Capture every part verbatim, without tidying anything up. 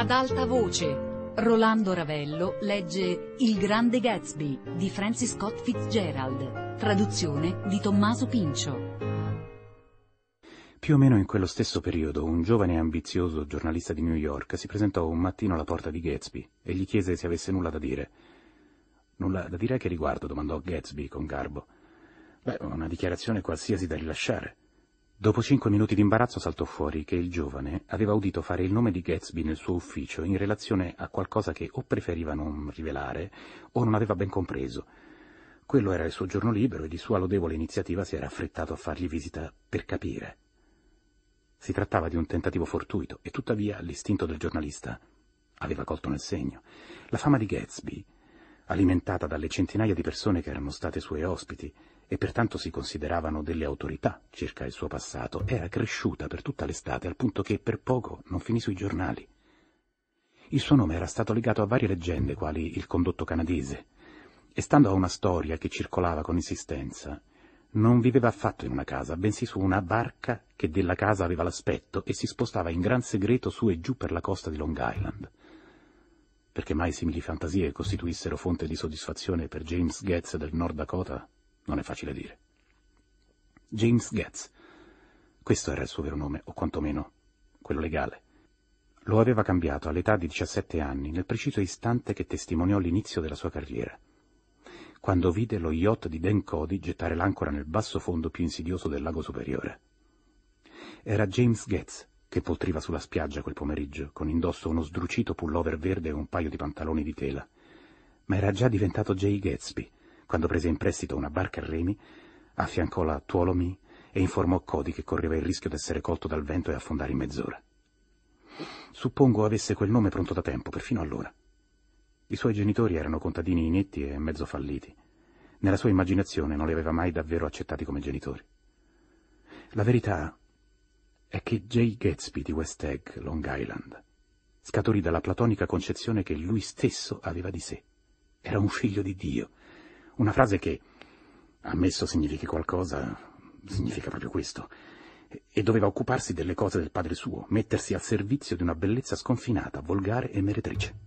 Ad alta voce, Rolando Ravello legge Il Grande Gatsby di Francis Scott Fitzgerald, traduzione di Tommaso Pincio. Più o meno in quello stesso periodo, un giovane e ambizioso giornalista di New York si presentò un mattino alla porta di Gatsby e gli chiese se avesse nulla da dire. «Nulla da dire a che riguardo?» domandò Gatsby con garbo. «Beh, una dichiarazione qualsiasi da rilasciare». Dopo cinque minuti di imbarazzo saltò fuori che il giovane aveva udito fare il nome di Gatsby nel suo ufficio in relazione a qualcosa che o preferiva non rivelare o non aveva ben compreso. Quello era il suo giorno libero e di sua lodevole iniziativa si era affrettato a fargli visita per capire. Si trattava di un tentativo fortuito e tuttavia l'istinto del giornalista aveva colto nel segno. La fama di Gatsby, alimentata dalle centinaia di persone che erano state suoi ospiti e pertanto si consideravano delle autorità circa il suo passato, era cresciuta per tutta l'estate al punto che per poco non finì sui giornali. Il suo nome era stato legato a varie leggende quali il condotto canadese e, stando a una storia che circolava con insistenza, non viveva affatto in una casa, bensì su una barca che della casa aveva l'aspetto e si spostava in gran segreto su e giù per la costa di Long Island. Perché mai simili fantasie costituissero fonte di soddisfazione per James Getz del Nord Dakota non è facile dire. James Getz, questo era il suo vero nome, o quantomeno quello legale. Lo aveva cambiato all'età di diciassette anni, nel preciso istante che testimoniò l'inizio della sua carriera, quando vide lo yacht di Dan Cody gettare l'ancora nel basso fondo più insidioso del lago superiore. Era James Getz che poltriva sulla spiaggia quel pomeriggio, con indosso uno sdrucito pullover verde e un paio di pantaloni di tela. Ma era già diventato Jay Gatsby, quando prese in prestito una barca a remi, affiancò la Tuolomee e informò Cody che correva il rischio d'essere colto dal vento e affondare in mezz'ora. Suppongo avesse quel nome pronto da tempo, perfino allora. I suoi genitori erano contadini inetti e mezzo falliti. Nella sua immaginazione non li aveva mai davvero accettati come genitori. La verità è che Jay Gatsby di West Egg, Long Island, scaturì dalla platonica concezione che lui stesso aveva di sé. Era un figlio di Dio. Una frase che, ammesso significhi qualcosa, significa proprio questo. E doveva occuparsi delle cose del padre suo, mettersi al servizio di una bellezza sconfinata, volgare e meretrice.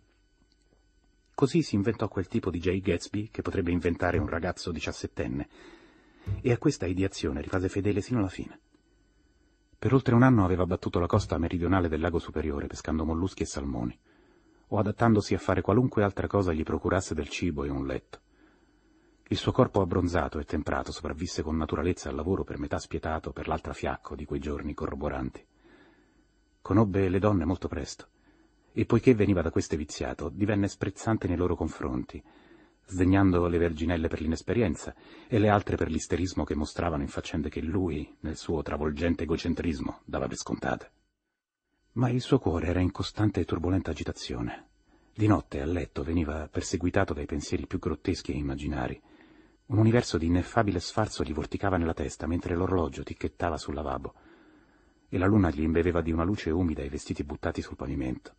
Così si inventò quel tipo di Jay Gatsby che potrebbe inventare un ragazzo diciassettenne, e a questa ideazione rimase fedele sino alla fine. Per oltre un anno aveva battuto la costa meridionale del lago superiore pescando molluschi e salmoni, o adattandosi a fare qualunque altra cosa gli procurasse del cibo e un letto. Il suo corpo abbronzato e temprato sopravvisse con naturalezza al lavoro per metà spietato, per l'altra fiacco di quei giorni corroboranti. Conobbe le donne molto presto, e poiché veniva da queste viziato, divenne sprezzante nei loro confronti, sdegnando le verginelle per l'inesperienza e le altre per l'isterismo che mostravano in faccende che lui, nel suo travolgente egocentrismo, dava per scontate. Ma il suo cuore era in costante e turbolenta agitazione. Di notte, a letto, veniva perseguitato dai pensieri più grotteschi e immaginari. Un universo di ineffabile sfarzo gli vorticava nella testa mentre l'orologio ticchettava sul lavabo, e la luna gli imbeveva di una luce umida i vestiti buttati sul pavimento.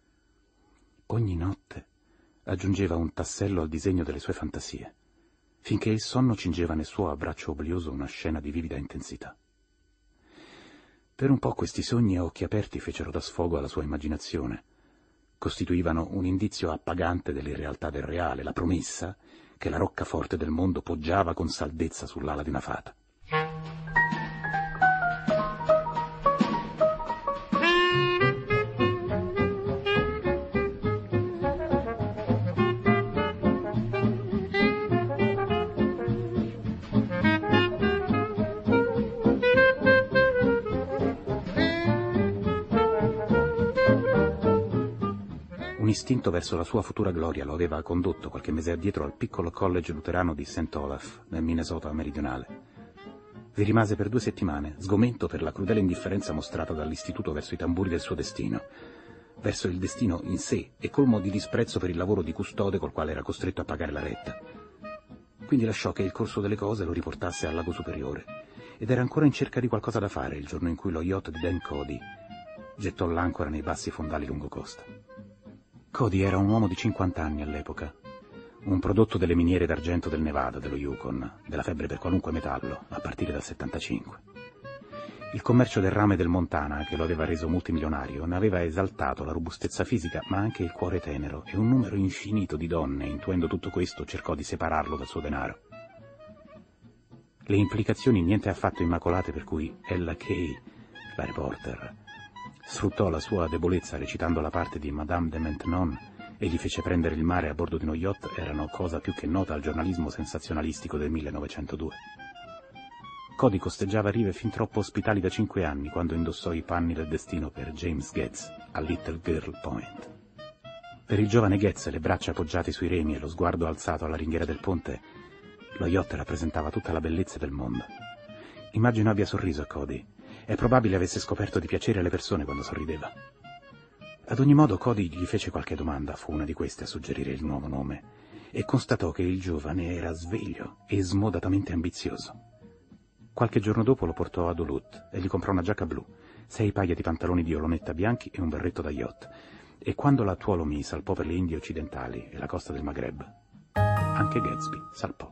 Ogni notte aggiungeva un tassello al disegno delle sue fantasie, finché il sonno cingeva nel suo abbraccio oblioso una scena di vivida intensità. Per un po' questi sogni a occhi aperti fecero da sfogo alla sua immaginazione. Costituivano un indizio appagante dell'irrealtà del reale, la promessa che la roccaforte del mondo poggiava con saldezza sull'ala di una fata. Un istinto verso la sua futura gloria lo aveva condotto qualche mese addietro al piccolo college luterano di Saint Olaf, nel Minnesota meridionale. Vi rimase per due settimane, sgomento per la crudele indifferenza mostrata dall'istituto verso i tamburi del suo destino, verso il destino in sé e colmo di disprezzo per il lavoro di custode col quale era costretto a pagare la retta. Quindi lasciò che il corso delle cose lo riportasse al lago superiore, ed era ancora in cerca di qualcosa da fare il giorno in cui lo yacht di Dan Cody gettò l'ancora nei bassi fondali lungo costa. Cody era un uomo di cinquanta anni all'epoca, un prodotto delle miniere d'argento del Nevada, dello Yukon, della febbre per qualunque metallo, a partire dal settantacinque. Il commercio del rame del Montana, che lo aveva reso multimilionario, ne aveva esaltato la robustezza fisica, ma anche il cuore tenero, e un numero infinito di donne, intuendo tutto questo, cercò di separarlo dal suo denaro. Le implicazioni niente affatto immacolate per cui Ella Kay, la reporter, sfruttò la sua debolezza recitando la parte di Madame de Maintenon e gli fece prendere il mare a bordo di uno yacht erano cosa più che nota al giornalismo sensazionalistico del millenovecentodue. Cody costeggiava rive fin troppo ospitali da cinque anni quando indossò i panni del destino per James Getz a Little Girl Point. Per il giovane Getz, le braccia appoggiate sui remi e lo sguardo alzato alla ringhiera del ponte, lo yacht rappresentava tutta la bellezza del mondo. Immagino abbia sorriso a Cody. È probabile avesse scoperto di piacere alle persone quando sorrideva. Ad ogni modo Cody gli fece qualche domanda, fu una di queste a suggerire il nuovo nome, e constatò che il giovane era sveglio e smodatamente ambizioso. Qualche giorno dopo lo portò a Duluth e gli comprò una giacca blu, sei paia di pantaloni di olonetta bianchi e un berretto da yacht, e quando la Tuolomee salpò per le Indie occidentali e la costa del Maghreb, anche Gatsby salpò.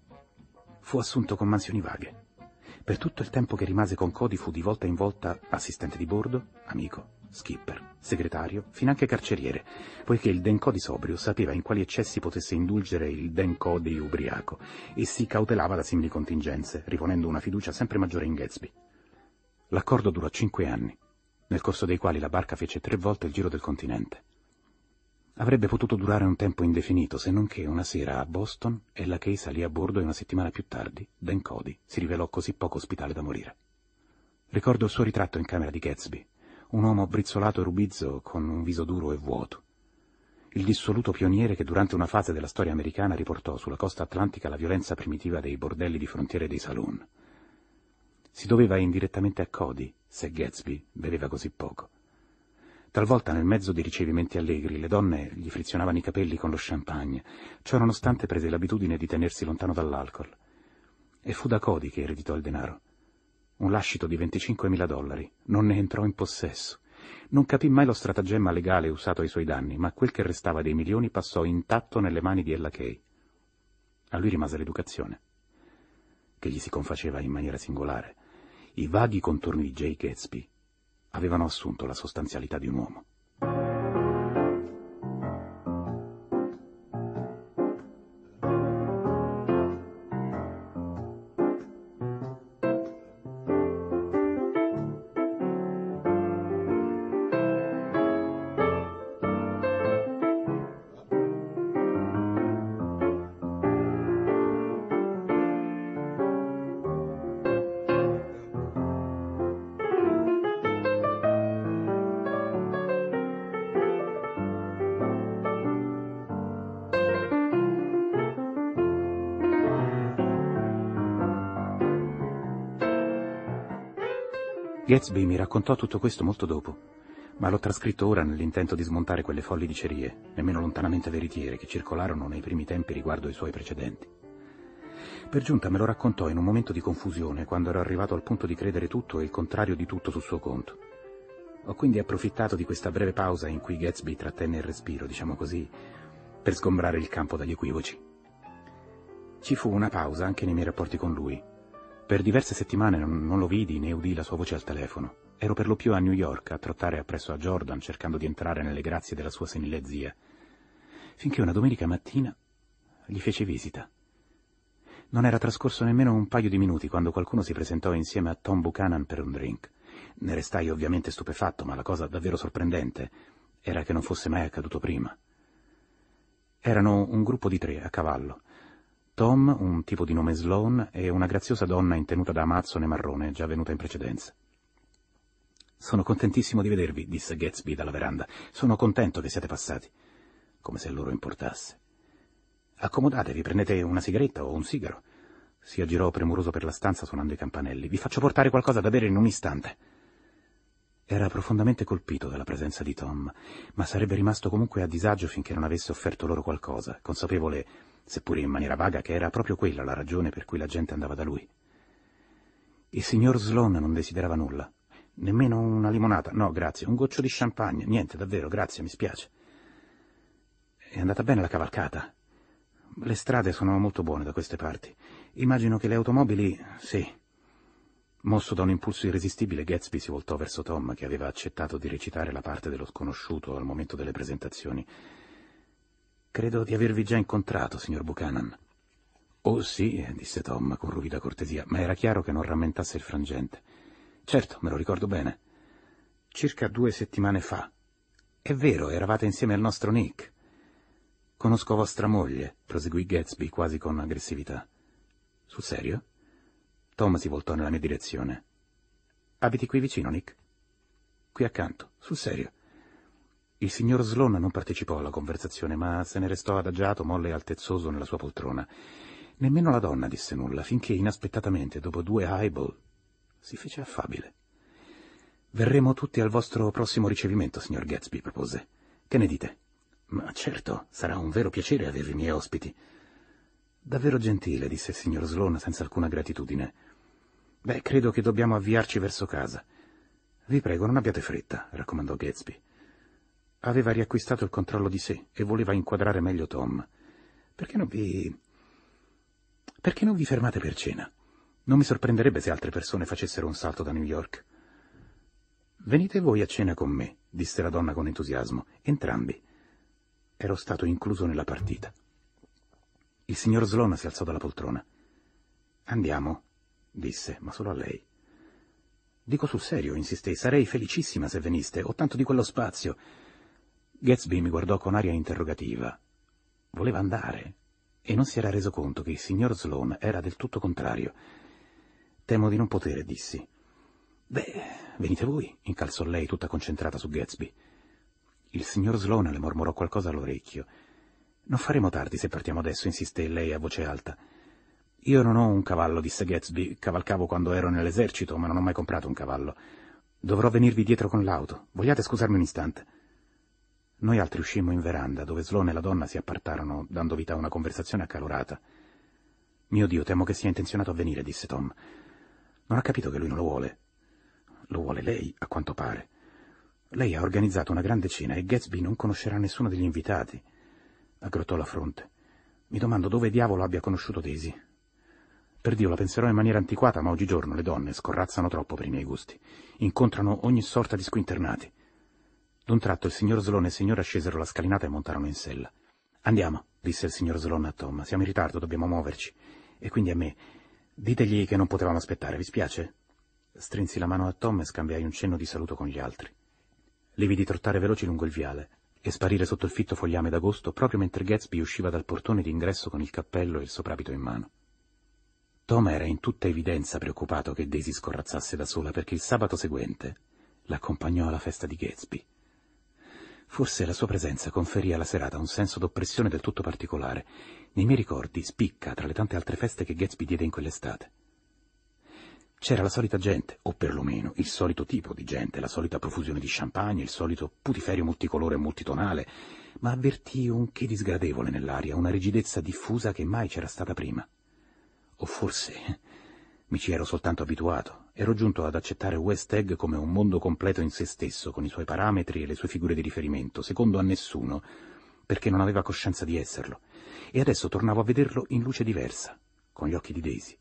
Fu assunto con mansioni vaghe. Per tutto il tempo che rimase con Cody fu di volta in volta assistente di bordo, amico, skipper, segretario, finanche carceriere, poiché il Dan Cody sobrio sapeva in quali eccessi potesse indulgere il Dan Cody ubriaco e si cautelava da simili contingenze, riponendo una fiducia sempre maggiore in Gatsby. L'accordo durò cinque anni, nel corso dei quali la barca fece tre volte il giro del continente. Avrebbe potuto durare un tempo indefinito, se non che una sera a Boston Ella Kay salì a bordo e una settimana più tardi Dan Cody si rivelò così poco ospitale da morire. Ricordo il suo ritratto in camera di Gatsby, un uomo brizzolato e rubizzo con un viso duro e vuoto. Il dissoluto pioniere che durante una fase della storia americana riportò sulla costa atlantica la violenza primitiva dei bordelli di frontiera e dei saloon. Si doveva indirettamente a Cody se Gatsby beveva così poco. Talvolta nel mezzo di ricevimenti allegri le donne gli frizionavano i capelli con lo champagne, ciò nonostante prese l'abitudine di tenersi lontano dall'alcol. E fu da Cody che ereditò il denaro. Un lascito di venticinquemila dollari, non ne entrò in possesso. Non capì mai lo stratagemma legale usato ai suoi danni, ma quel che restava dei milioni passò intatto nelle mani di Ella Kay. A lui rimase l'educazione, che gli si confaceva in maniera singolare. I vaghi contorni di Jay Gatsby avevano assunto la sostanzialità di un uomo. Gatsby mi raccontò tutto questo molto dopo, ma l'ho trascritto ora nell'intento di smontare quelle folli dicerie, nemmeno lontanamente veritiere, che circolarono nei primi tempi riguardo ai suoi precedenti. Per giunta me lo raccontò in un momento di confusione, quando ero arrivato al punto di credere tutto e il contrario di tutto sul suo conto. Ho quindi approfittato di questa breve pausa in cui Gatsby trattenne il respiro, diciamo così, per sgombrare il campo dagli equivoci. Ci fu una pausa anche nei miei rapporti con lui. Per diverse settimane non, non lo vidi né udì la sua voce al telefono. Ero per lo più a New York a trottare appresso a Jordan cercando di entrare nelle grazie della sua senile zia, finché una domenica mattina gli fece visita. Non era trascorso nemmeno un paio di minuti quando qualcuno si presentò insieme a Tom Buchanan per un drink. Ne restai ovviamente stupefatto, ma la cosa davvero sorprendente era che non fosse mai accaduto prima. Erano un gruppo di tre a cavallo. Tom, un tipo di nome Sloan, e una graziosa donna in tenuta da amazzone marrone, già venuta in precedenza. «Sono contentissimo di vedervi», disse Gatsby dalla veranda. «Sono contento che siate passati». Come se loro importasse. «Accomodatevi, prendete una sigaretta o un sigaro». Si aggirò premuroso per la stanza suonando i campanelli. «Vi faccio portare qualcosa da bere in un istante». Era profondamente colpito dalla presenza di Tom, ma sarebbe rimasto comunque a disagio finché non avesse offerto loro qualcosa, consapevole, seppure in maniera vaga, che era proprio quella la ragione per cui la gente andava da lui. Il signor Sloan non desiderava nulla. Nemmeno una limonata. No, grazie. Un goccio di champagne. Niente, davvero, grazie, mi spiace. È andata bene la cavalcata? Le strade sono molto buone da queste parti. Immagino che le automobili... Sì. Mosso da un impulso irresistibile, Gatsby si voltò verso Tom, che aveva accettato di recitare la parte dello sconosciuto al momento delle presentazioni. «Credo di avervi già incontrato, signor Buchanan». «Oh sì», disse Tom con ruvida cortesia, ma era chiaro che non rammentasse il frangente. «Certo, me lo ricordo bene. Circa due settimane fa. È vero, eravate insieme al nostro Nick». «Conosco vostra moglie», proseguì Gatsby quasi con aggressività. «Sul serio?» Tom si voltò nella mia direzione. «Abiti qui vicino, Nick?» «Qui accanto, sul serio». Il signor Sloan non partecipò alla conversazione, ma se ne restò adagiato, molle e altezzoso nella sua poltrona. Nemmeno la donna disse nulla, finché inaspettatamente, dopo due highball, si fece affabile. «Verremo tutti al vostro prossimo ricevimento, signor Gatsby», propose. «Che ne dite?» «Ma certo, sarà un vero piacere avervi i miei ospiti». «Davvero gentile», disse il signor Sloan senza alcuna gratitudine. «Beh, credo che dobbiamo avviarci verso casa». «Vi prego, non abbiate fretta», raccomandò Gatsby. Aveva riacquistato il controllo di sé e voleva inquadrare meglio Tom. «Perché non vi... perché non vi fermate per cena? Non mi sorprenderebbe se altre persone facessero un salto da New York». «Venite voi a cena con me», disse la donna con entusiasmo. «Entrambi». Ero stato incluso nella partita. Il signor Sloan si alzò dalla poltrona. «Andiamo», disse, ma solo a lei. «Dico sul serio», insistei, «sarei felicissima se veniste, ho tanto di quello spazio». Gatsby mi guardò con aria interrogativa. Voleva andare e non si era reso conto che il signor Sloan era del tutto contrario. «Temo di non potere», dissi. «Beh, venite voi», incalzò lei tutta concentrata su Gatsby. Il signor Sloan le mormorò qualcosa all'orecchio. «Non faremo tardi se partiamo adesso», insisté lei a voce alta. «Io non ho un cavallo», disse Gatsby. «Cavalcavo quando ero nell'esercito, ma non ho mai comprato un cavallo. Dovrò venirvi dietro con l'auto. Vogliate scusarmi un istante?» Noi altri uscimmo in veranda, dove Sloan e la donna si appartarono, dando vita a una conversazione accalorata. «Mio Dio, temo che sia intenzionato a venire», disse Tom. «Non ha capito che lui non lo vuole». «Lo vuole lei, a quanto pare. Lei ha organizzato una grande cena e Gatsby non conoscerà nessuno degli invitati». Aggrottò la fronte. «Mi domando dove diavolo abbia conosciuto Daisy. Per Dio, la penserò in maniera antiquata, ma oggigiorno le donne scorrazzano troppo per i miei gusti. Incontrano ogni sorta di squinternati». D'un tratto il signor Sloan e il signore scesero la scalinata e montarono in sella. «Andiamo», disse il signor Sloan a Tom. «Siamo in ritardo, dobbiamo muoverci. E quindi a me. Ditegli che non potevamo aspettare, vi spiace?» Strinsi la mano a Tom e scambiai un cenno di saluto con gli altri. Li vidi trottare veloci lungo il viale e sparire sotto il fitto fogliame d'agosto proprio mentre Gatsby usciva dal portone d'ingresso con il cappello e il soprabito in mano. Tom era in tutta evidenza preoccupato che Daisy scorrazzasse da sola, perché il sabato seguente l'accompagnò alla festa di Gatsby. Forse la sua presenza conferì alla serata un senso d'oppressione del tutto particolare. Nei miei ricordi spicca tra le tante altre feste che Gatsby diede in quell'estate. C'era la solita gente, o perlomeno il solito tipo di gente, la solita profusione di champagne, il solito putiferio multicolore e multitonale, ma avvertii un che di sgradevole nell'aria, una rigidezza diffusa che mai c'era stata prima. O forse mi ci ero soltanto abituato, ero giunto ad accettare West Egg come un mondo completo in se stesso, con i suoi parametri e le sue figure di riferimento, secondo a nessuno, perché non aveva coscienza di esserlo, e adesso tornavo a vederlo in luce diversa, con gli occhi di Daisy.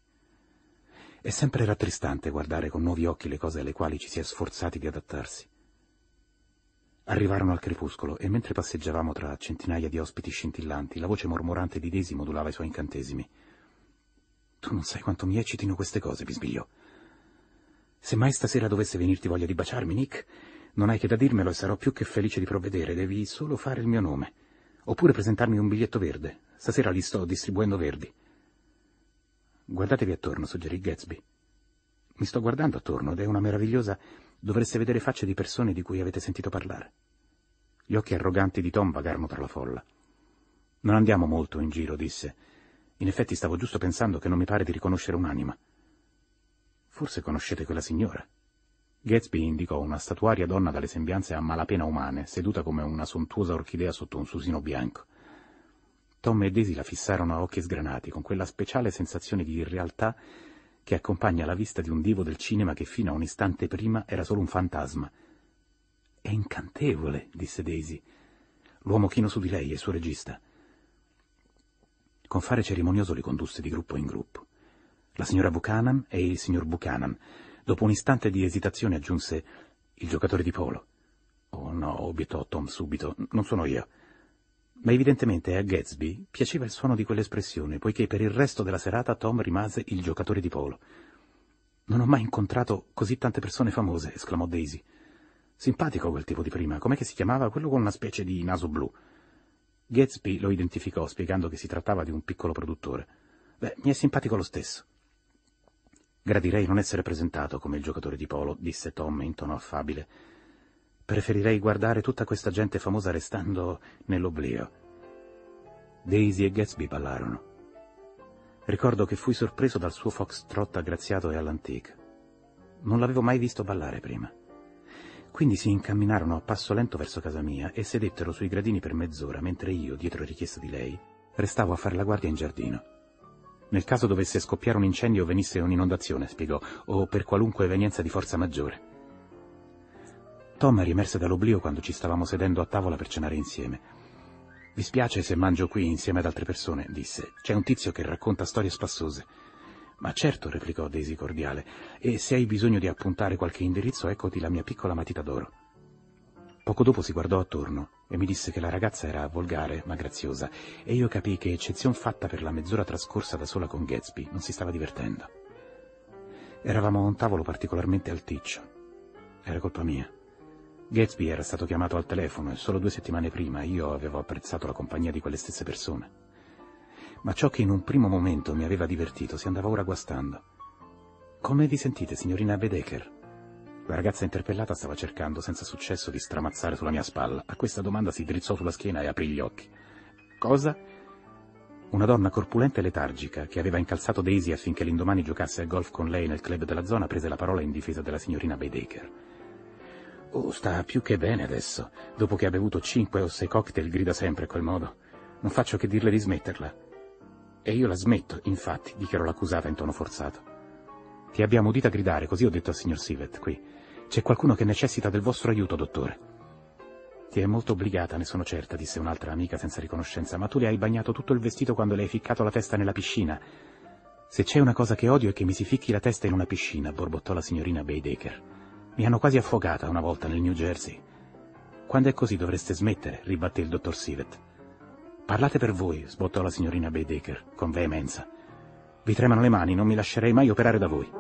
È sempre rattristante guardare con nuovi occhi le cose alle quali ci si è sforzati di adattarsi. Arrivarono al crepuscolo e mentre passeggiavamo tra centinaia di ospiti scintillanti, la voce mormorante di Daisy modulava i suoi incantesimi. «Tu non sai quanto mi eccitino queste cose», bisbigliò. «Se mai stasera dovesse venirti voglia di baciarmi, Nick, non hai che da dirmelo e sarò più che felice di provvedere. Devi solo fare il mio nome. Oppure presentarmi un biglietto verde. Stasera li sto distribuendo verdi». «Guardatevi attorno», suggerì Gatsby. «Mi sto guardando attorno ed è una meravigliosa... Dovreste vedere facce di persone di cui avete sentito parlare». Gli occhi arroganti di Tom vagarono tra la folla. «Non andiamo molto in giro», disse. «In effetti stavo giusto pensando che non mi pare di riconoscere un'anima». «Forse conoscete quella signora?» Gatsby indicò una statuaria donna dalle sembianze a malapena umane, seduta come una sontuosa orchidea sotto un susino bianco. Tom e Daisy la fissarono a occhi sgranati, con quella speciale sensazione di irrealtà che accompagna la vista di un divo del cinema che fino a un istante prima era solo un fantasma. «È incantevole», disse Daisy. «L'uomo chino su di lei è il suo regista». Con fare cerimonioso li condusse di gruppo in gruppo. La signora Buchanan e il signor Buchanan, Dopo un istante di esitazione aggiunse «il giocatore di polo». «Oh no», obiettò Tom subito, «non sono io». Ma evidentemente a Gatsby piaceva il suono di quell'espressione, poiché per il resto della serata Tom rimase il giocatore di polo. «Non ho mai incontrato così tante persone famose», esclamò Daisy. «Simpatico quel tipo di prima, com'è che si chiamava? Quello con una specie di naso blu». Gatsby lo identificò, spiegando che si trattava di un piccolo produttore. «Beh, mi è simpatico lo stesso». «Gradirei non essere presentato come il giocatore di polo», disse Tom in tono affabile. «Preferirei guardare tutta questa gente famosa restando nell'oblio». Daisy e Gatsby ballarono. Ricordo che fui sorpreso dal suo foxtrot aggraziato e all'antique. Non l'avevo mai visto ballare prima. Quindi si incamminarono a passo lento verso casa mia e sedettero sui gradini per mezz'ora, mentre io, dietro richiesta di lei, restavo a fare la guardia in giardino. Nel caso dovesse scoppiare un incendio o venisse un'inondazione, spiegò, o per qualunque evenienza di forza maggiore. Tom riemerse dall'oblio quando ci stavamo sedendo a tavola per cenare insieme. «Vi spiace se mangio qui insieme ad altre persone», disse. «C'è un tizio che racconta storie spassose». «Ma certo», replicò Daisy cordiale, «e se hai bisogno di appuntare qualche indirizzo, eccoti la mia piccola matita d'oro». Poco dopo si guardò attorno e mi disse che la ragazza era volgare ma graziosa, e io capii che, eccezion fatta per la mezz'ora trascorsa da sola con Gatsby, non si stava divertendo. Eravamo a un tavolo particolarmente alticcio. Era colpa mia. Gatsby era stato chiamato al telefono e solo due settimane prima io avevo apprezzato la compagnia di quelle stesse persone. Ma ciò che in un primo momento mi aveva divertito si andava ora guastando. «Come vi sentite, signorina Baedeker?» La ragazza interpellata stava cercando senza successo di stramazzare sulla mia spalla. A questa domanda si drizzò sulla schiena e aprì gli occhi. «Cosa?» Una donna corpulenta e letargica, che aveva incalzato Daisy affinché l'indomani giocasse a golf con lei nel club della zona, prese la parola in difesa della signorina Baedeker. «Oh, sta più che bene adesso. Dopo che ha bevuto cinque o sei cocktail grida sempre a quel modo. Non faccio che dirle di smetterla». «E io la smetto, infatti», dichiarò l'accusata in tono forzato. «Ti abbiamo udita gridare, così ho detto al signor Sivet, qui. C'è qualcuno che necessita del vostro aiuto, dottore». «Ti è molto obbligata, ne sono certa», disse un'altra amica senza riconoscenza, «ma tu le hai bagnato tutto il vestito quando le hai ficcato la testa nella piscina». «Se c'è una cosa che odio è che mi si ficchi la testa in una piscina», borbottò la signorina Baedeker. «Mi hanno quasi affogata una volta nel New Jersey». «Quando è così dovreste smettere», ribatté il dottor Sivet. «Parlate per voi», sbottò la signorina Baedeker, con veemenza. «Vi tremano le mani, non mi lascerei mai operare da voi».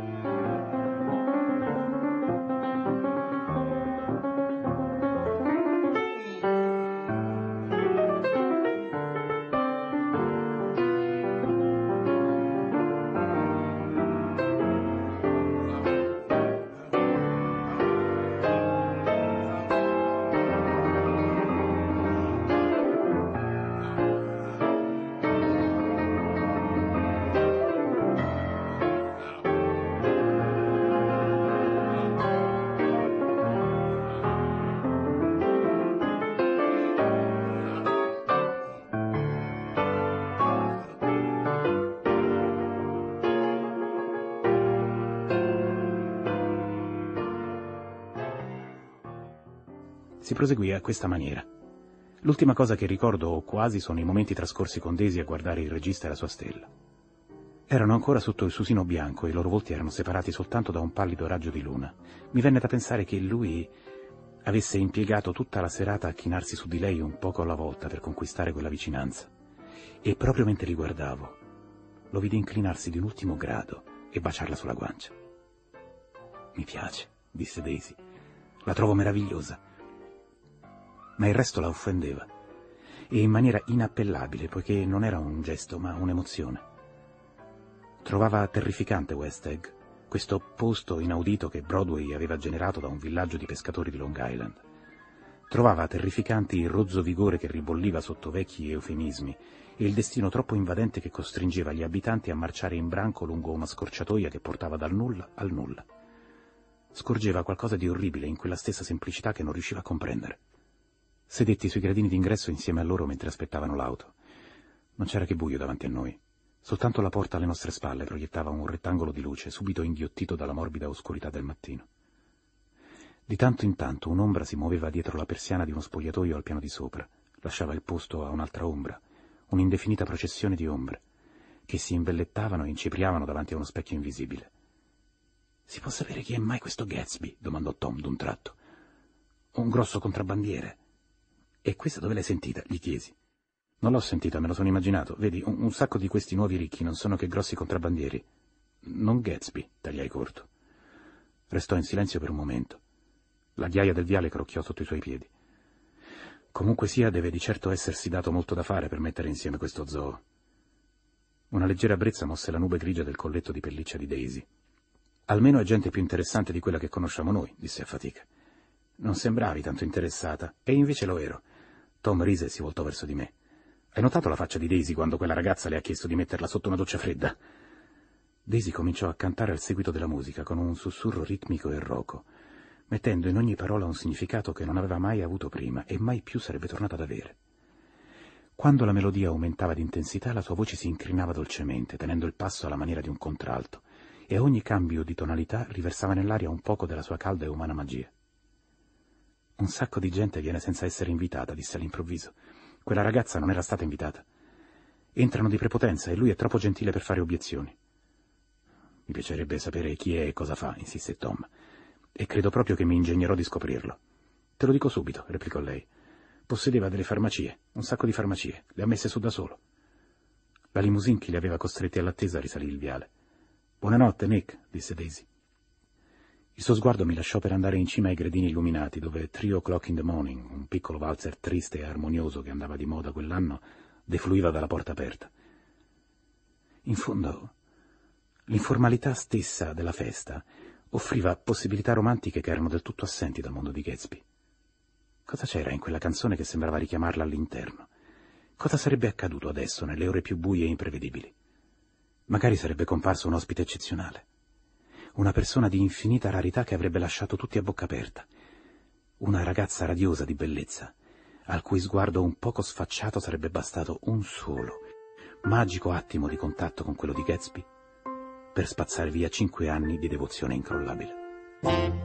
Si proseguì a questa maniera. L'ultima cosa che ricordo, o quasi, sono i momenti trascorsi con Daisy a guardare il regista e la sua stella. Erano ancora sotto il susino bianco e i loro volti erano separati soltanto da un pallido raggio di luna. Mi venne da pensare che lui avesse impiegato tutta la serata a chinarsi su di lei un poco alla volta per conquistare quella vicinanza. E proprio mentre li guardavo, lo vidi inclinarsi di un ultimo grado e baciarla sulla guancia. «Mi piace», disse Daisy. «La trovo meravigliosa». Ma il resto la offendeva, e in maniera inappellabile, poiché non era un gesto, ma un'emozione. Trovava terrificante West Egg, questo posto inaudito che Broadway aveva generato da un villaggio di pescatori di Long Island. Trovava terrificanti il rozzo vigore che ribolliva sotto vecchi eufemismi e il destino troppo invadente che costringeva gli abitanti a marciare in branco lungo una scorciatoia che portava dal nulla al nulla. Scorgeva qualcosa di orribile in quella stessa semplicità che non riusciva a comprendere. Sedetti sui gradini d'ingresso insieme a loro mentre aspettavano l'auto. Non c'era che buio davanti a noi. Soltanto la porta alle nostre spalle proiettava un rettangolo di luce, subito inghiottito dalla morbida oscurità del mattino. Di tanto in tanto un'ombra si muoveva dietro la persiana di uno spogliatoio al piano di sopra, lasciava il posto a un'altra ombra, un'indefinita processione di ombre, che si imbellettavano e incipriavano davanti a uno specchio invisibile. Si può sapere chi è mai questo Gatsby? Domandò Tom d'un tratto. Un grosso contrabbandiere. E questa dove l'hai sentita? Gli chiesi. Non l'ho sentita, me lo sono immaginato. Vedi, un, un sacco di questi nuovi ricchi non sono che grossi contrabbandieri. Non Gatsby, tagliai corto. Restò in silenzio per un momento. La ghiaia del viale crocchiò sotto i suoi piedi. Comunque sia, deve di certo essersi dato molto da fare per mettere insieme questo zoo. Una leggera brezza mosse la nube grigia del colletto di pelliccia di Daisy. Almeno è gente più interessante di quella che conosciamo noi, disse a fatica. Non sembravi tanto interessata, e invece lo ero. Tom rise e si voltò verso di me. Hai notato la faccia di Daisy quando quella ragazza le ha chiesto di metterla sotto una doccia fredda? Daisy cominciò a cantare al seguito della musica con un sussurro ritmico e roco, mettendo in ogni parola un significato che non aveva mai avuto prima e mai più sarebbe tornato ad avere. Quando la melodia aumentava di intensità, la sua voce si incrinava dolcemente, tenendo il passo alla maniera di un contralto, e a ogni cambio di tonalità riversava nell'aria un poco della sua calda e umana magia. Un sacco di gente viene senza essere invitata, disse all'improvviso. Quella ragazza non era stata invitata. Entrano di prepotenza e lui è troppo gentile per fare obiezioni. Mi piacerebbe sapere chi è e cosa fa, insiste Tom, e credo proprio che mi ingegnerò di scoprirlo. Te lo dico subito, replicò lei. Possedeva delle farmacie, un sacco di farmacie, le ha messe su da solo. La limousine che li aveva costretti all'attesa risalì il viale. Buonanotte, Nick, disse Daisy. Il suo sguardo mi lasciò per andare in cima ai gradini illuminati, dove Three O'Clock in the Morning, un piccolo valzer triste e armonioso che andava di moda quell'anno, defluiva dalla porta aperta. In fondo, l'informalità stessa della festa offriva possibilità romantiche che erano del tutto assenti dal mondo di Gatsby. Cosa c'era in quella canzone che sembrava richiamarla all'interno? Cosa sarebbe accaduto adesso, nelle ore più buie e imprevedibili? Magari sarebbe comparso un ospite eccezionale. Una persona di infinita rarità che avrebbe lasciato tutti a bocca aperta. Una ragazza radiosa di bellezza, al cui sguardo un poco sfacciato sarebbe bastato un solo, magico attimo di contatto con quello di Gatsby per spazzare via cinque anni di devozione incrollabile.